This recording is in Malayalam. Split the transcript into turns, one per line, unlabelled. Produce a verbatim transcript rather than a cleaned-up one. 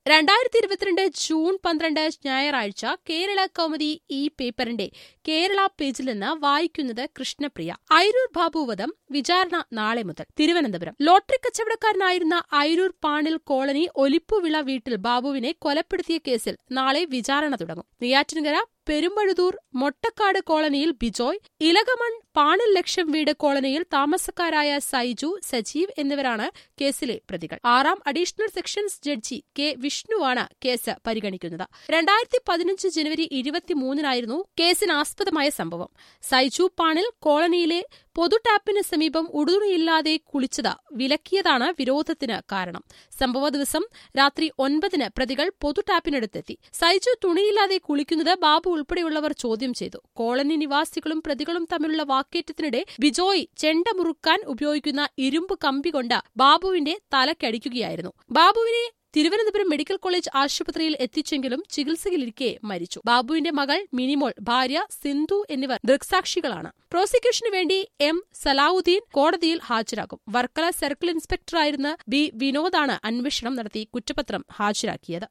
രണ്ടായിരത്തി ഇരുപത്തിരണ്ട് ജൂൺ പന്ത്രണ്ട് ഞായറാഴ്ച കേരള കൗമുദി ഈ പേപ്പറിന്റെ കേരള പേജിൽ നിന്ന് വായിക്കുന്നത് കൃഷ്ണപ്രിയ. അയിരൂർ ബാബു വധം വിചാരണ നാളെ മുതൽ. തിരുവനന്തപുരം. ലോട്ടറി കച്ചവടക്കാരനായിരുന്ന അയിരൂർ പാണിൽ കോളനി ഒലിപ്പുവിള വീട്ടിൽ ബാബുവിനെ കൊലപ്പെടുത്തിയ കേസിൽ നാളെ വിചാരണ തുടങ്ങും. നെയ്യാറ്റിൻകര പെരുമ്പഴുതൂർ മൊട്ടക്കാട് കോളനിയിൽ ബിജോയ്, ഇലകമൺ പാണിൽ ലക്ഷം വീട് കോളനിയിൽ താമസക്കാരായ സൈജു, സജീവ് എന്നിവരാണ് കേസിലെ പ്രതികൾ. ആറാം അഡീഷണൽ സെഷൻസ് ജഡ്ജി കെ വിഷ്ണുവാണ് കേസ് പരിഗണിക്കുന്നത്. രണ്ടായിരത്തി പതിനഞ്ച് ജനുവരി ഇരുപത്തിമൂന്നിനായിരുന്നു കേസിനാസ്പദമായ സംഭവം. സൈജു പാണിൽ കോളനിയിലെ പൊതു ടാപ്പിന് സമീപം ഉടുതുണിയില്ലാതെ കുളിച്ചത് വിലക്കിയതാണ് വിരോധത്തിന് കാരണം. സംഭവ ദിവസം രാത്രി ഒൻപതിന് പ്രതികൾ പൊതു ടാപ്പിനടുത്തെത്തി. സൈജു തുണിയില്ലാതെ കുളിക്കുന്നത് ബാബു ഉൾപ്പെടെയുള്ളവർ ചോദ്യം ചെയ്തു. കോളനി നിവാസികളും പ്രതികളും തമ്മിലുള്ള വാക്കേറ്റത്തിനിടെ ബിജോയ് ചെണ്ട മുറുക്കാൻ ഉപയോഗിക്കുന്ന ഇരുമ്പ് കമ്പി കൊണ്ട് ബാബുവിന്റെ തലക്കടിക്കുകയായിരുന്നു. ബാബുവിനെ തിരുവനന്തപുരം മെഡിക്കൽ കോളേജ് ആശുപത്രിയിൽ എത്തിച്ചെങ്കിലും ചികിത്സയിലിരിക്കെ മരിച്ചു. ബാബുവിന്റെ മകൾ മിനിമോൾ, ഭാര്യ സിന്ധു എന്നിവർ ദൃക്സാക്ഷികളാണ്. പ്രോസിക്യൂഷനു വേണ്ടി എം സലാവുദ്ദീൻ കോടതിയിൽ ഹാജരാകും. വർക്കല സർക്കിൾ ഇൻസ്പെക്ടറായിരുന്ന ബി വിനോദാണ് അന്വേഷണം നടത്തി കുറ്റപത്രം ഹാജരാക്കിയത്.